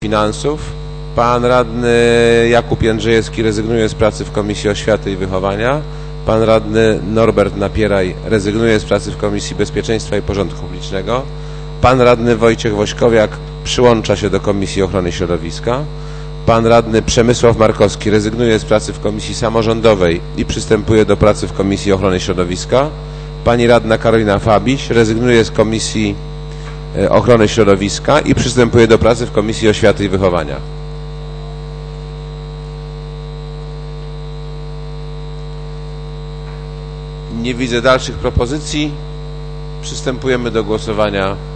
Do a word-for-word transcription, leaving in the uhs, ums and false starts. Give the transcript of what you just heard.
Finansów. Pan radny Jakub Jędrzejewski rezygnuje z pracy w Komisji Oświaty i Wychowania. Pan radny Norbert Napieraj rezygnuje z pracy w Komisji Bezpieczeństwa i Porządku Publicznego. Pan radny Wojciech Wośkowiak przyłącza się do Komisji Ochrony Środowiska. Pan radny Przemysław Markowski rezygnuje z pracy w Komisji Samorządowej i przystępuje do pracy w Komisji Ochrony Środowiska. Pani radna Karolina Fabiś rezygnuje z Komisji Ochrony Środowiska i przystępuje do pracy w Komisji Oświaty i Wychowania. Nie widzę dalszych propozycji. Przystępujemy do głosowania